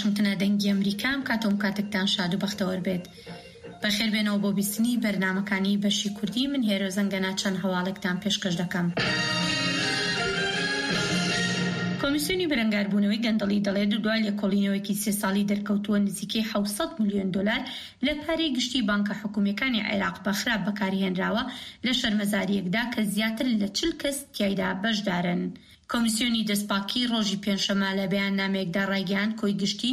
واشنگتنە دەنگی ئەمریکام کاتۆم کاتێکتان شاد و بەختەوەر بێت. بەخێربێنەوە بۆ بیستنی بەرنامەکانی بەشی کوردی من هێرە زەنگەنا چەند هەواڵێکتان پێشکەش دەکەم. کۆمیسیۆنی بەرەنگاربوونەوەی گەندەڵی دەڵێت دوای لێکۆڵینەوەیەکی 3 ساڵی دەرکەوتووە نزیکەی 700 میلیۆن دلار لە پارەی گشتی بانکە حکوومیەکانی عێراق بەخراپ بەکارهێنراوە لە شەرمەزاریەکدا کە زیاتر لە 40 کەس تیایدا بەشدارن. کۆمیسیۆنی دەستپاکی ڕۆژی پێنجشەمە لە بەیاننامەیەکدا ڕایگەیاند کۆی گشتی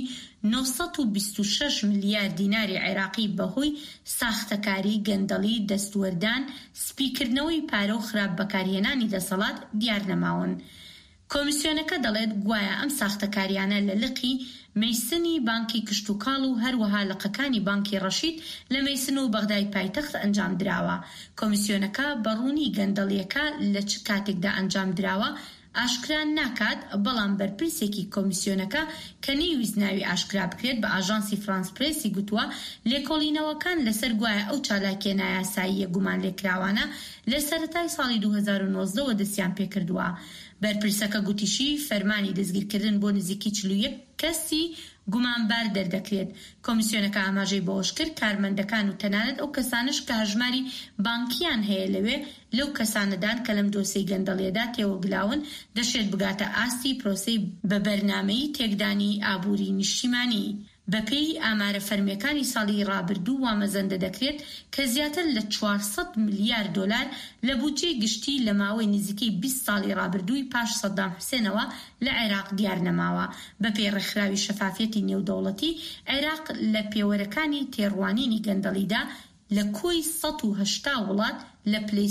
926 میلیارد دیناری عێراقی بەهۆی ساختەکاری، گەندەڵی، دەستوەردان، سپیکردنەوەی پارە و خراپ بەکارهێنانی دەسەڵات دیار نەماون. کۆمیسیۆنەکە دەڵێت گوایە ئەم ساختەکاریانە لە لقی مەیسنی بانکی کشتوکاڵ و هەروەها لقەکانی بانکی ڕەشید لە مەیسن و بەغدای پایتەخت ئەنجام دراوە. کۆمیسیۆنەکە بەڕوونی گەندەڵیەکە لە چ کاتێکدا ئەنجام دراوە ئاشکران ناکات، بەڵام بەرپرسێکی کۆمیسیۆنەکە کە نەیویست ناوی ئاشکرا بکرێت بە ئاژانسی فرانس پرێسی گوتووە لێکۆڵینەوەکان لەسەر گوایە ئەو چالاکیە نایاساییە گومان لێکراوانە لە سەرەتای ساڵی 2019ەوە دەستیان پێکردووە. بەرپرسەکە گوتیشی فەرمانی دەستگیرکردن بۆ نزیکی 41 کەسی گومانبار دەردەکرێت. کۆمیسیۆنەکە ئاماژەی بەوەش کرد کارمەندەکان و تەنانەت ئەو کەسانش کە هەژماری بانکیان هەیە لەوێ لەو کەسانەدان کە لەم دۆسەی گەندەڵیەدا تێوەگلاون دەشێت بگاتە ئاستی پرۆسەی بە بەرنامەی تێکدانی ئابووری نیشتیمانی. بەپێی ئامارە فەرمیەکانی ساڵی ڕابردوو وامەزەندە دەکرێت کە زیاتر لە 400 میلیارد دلار لە بودجەی گشتی لە ماوەی نزیکەی 20 ساڵی ڕابردووی پاش سەدام حوسێنەوە لە عێراق دیار نەماوە. بەپێی ڕێکخراوی شەفافیەتی نێودەوڵەتی عێراق لە پێوەرەکانی تێڕوانینی گەندەڵیدا لە کۆی 180 وڵات لە پلەی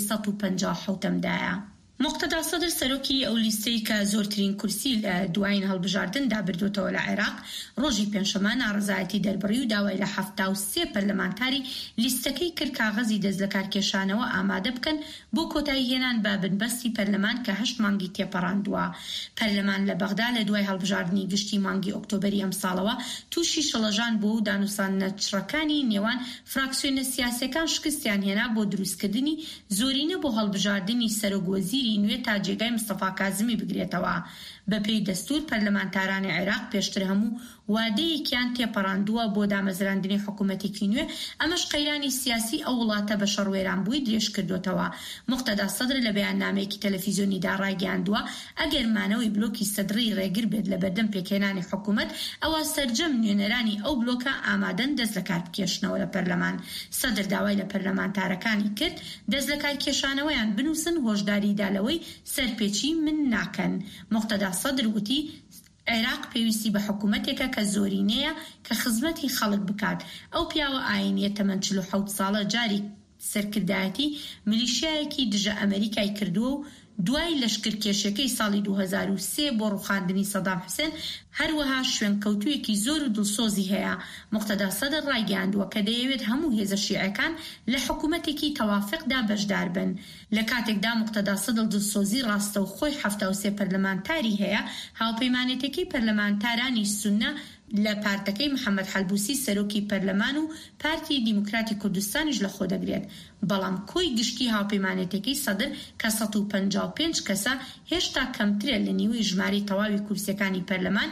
157دایە. مقتەدا سەدر سەرۆکی ئەو لیستەی کە زۆرترین کورسی لە دوایین هەڵبژاردندا بردوتەوە لە عێراق ڕۆژی پێنجشەمە ناڕەزایەتی دەربڕی و داوای لە 73 پەرلەمانتاری لیستەکەی کرد کاغەزی دەست لە کارکێشانەوە ئامادە بکەن بۆ کۆتایی هێنان بە بنبەستی پەرلەمان کە 8 مانگی تێپەڕاندووە. پەرلەمان لە بەغدا لە دوای هەڵبژاردننی گشتی مانگی ئۆکتۆبەری ئەم ساڵەوە تووشی شەڵەژان بۆ و دانووسانە چڕەکانی نێوان فراکسیۆنە سیاسیەکان شکستیان هێنا بۆ دروستکردنی زۆرینە بۆ هەڵبژاردننی سەرۆکوەزیری نوێ تا جێگای مستەفا کازمی بگرێتەوە. بەپێی دەستور پەرلەمانتارانی عێراق پێشتر هەموو وادەیەکیان تێپەڕاندووە بۆ دامەزراندنی حکوومەتێکی نوێ، ئەمەش قەیرانی سیاسی ئەو وڵاتە بە شەڕوێران بووی درێژ کردوتەوە. مقتەدا سەدر لە بەیاننامەیەکی تەلەڤیزیۆنیدا ڕایگەیاندووە ئەگەر مانەوەی بلۆکی سەدری ڕێگر بێت لە بەردەم پێکهێنانی حکوومەت ئەوە سەرجەم نوێنەرانی ئەو بلۆکە ئامادەن دەست لە کار بکێشنەوە لە پەرلەمان. سەدر داوای لە پەرلەمانتارەکانی کرد دەست لە کار کێشانەوەیان بنووسن هۆشداریدا لەوەی سەرپێچی من ناکەن. مقتەدا سەدر وتی عێراق پێویستی بە حکوومەتێکە کە زۆرینەیە کە خزمەتی خەڵک بکات. ئەو پیاوە ئاینیە تەمەن 47 ساڵە جاری سەرکردایەتی میلیشیایەکی دژە ئەمریکای کردووە و دوای لەشکرکێشەکەی ساڵی 2003 بۆ ڕوخاندنی سەدام حوسێن هەروەها شوێنکەوتوویەکی زۆر و دڵسۆزی هەیە. مقتەدا سەدر ڕایگەیاندووە کە دەیەوێت هەموو هێزە شیعەکان لە حکوومەتێکی تەوافقدا بەشدار بن. لە کاتێکدا مقتەدا سەدر دڵسۆزی ڕاستە و خۆی 73 پەرلەمانتاری هەیە، هاوپەیمانێتەکەی پەرلەمانتارانی سوننە لە پارتەکەی محەممەد حەلبوسی سەرۆکی پەرلەمان و پارتی دیموکراتی کوردستانیش لە خۆ دەگرێت. بەڵام کۆی گشتی هاوپەیمانێتەکەی سەدر کە 155 کەسە هێشتا کەمترە لە نیوەی ژماری تەواوی کورسیەکانی پەرلەمان.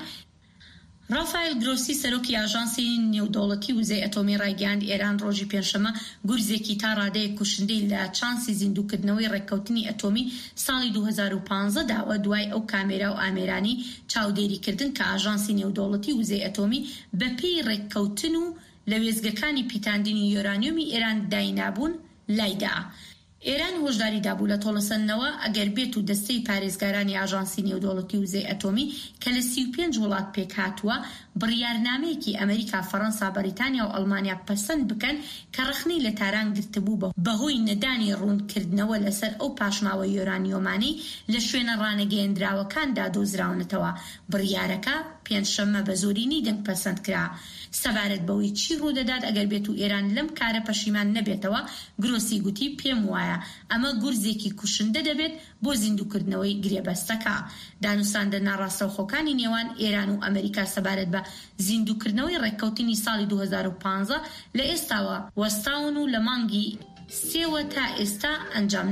ڕافایل گرۆسی سەرۆکی ئاژانسی نێودەوڵەتی وزەی ئەتۆمی ڕایگەیاند ئێران ڕۆژی پێنجشەمە گورزێکی تا ڕادەیە کوشندەی لە چانسی زیندووکردنەوەی ڕێککەوتنی ئەتۆمی ساڵی 2015 داوە دوای ئەو کامێرا و ئامێرانی چاودێریکردن کە ئاژانسی نێودەوڵەتی وزەی ئەتۆمی بەپێی ڕێککەوتن و لە وێزگەکانی پیتاندنی یۆرانیۆمی ئێران داینابوون لایدا. ئێران هۆشداری دابوو لە تۆڵەسەندنەوە ئەگەر بێت و دەستەی پارێزگارانی ئاژانسی نێودەوڵەتی وزەی ئەتۆمی کە لە 35 وڵات پێک هاتووە بڕیارنامەیەکی ئەمریکا، فەڕەنسا، بەریتانیا و ئەڵمانیا پەسەند بکەن کە ڕەخنەی لە تاران گرتبوو بەهۆی نەدانی ڕوونکردنەوە لەسەر ئەو پاشماوە یۆرانیۆمانەی لە شوێنە ڕانەگەیەندراوەکاندا دۆزراونەتەوە. بڕیارەکە پێنجشەممە بە زۆرینەی دەنگ پەسەند کرا. سەبارەت بەوەی چی ڕوودەدات ئەگەر بێت و ئێران لەم کارە پەشیمان نەبێتەوە، گرۆسی گوتی پێم وایە ئەمە گورزێکی کوشندە دەبێت بۆ زیندووکردنەوەی گرێبەستەکە. دانووساندە ناڕاستەوخۆکانی نێوان ئێران و ئەمریکا سەبارەت بە زیندووکردنەوەی ڕێککەوتنی ساڵی 2015 لە ئێستاوە وەستاون و لە مانگی 3 تا ئێستا ئەنجام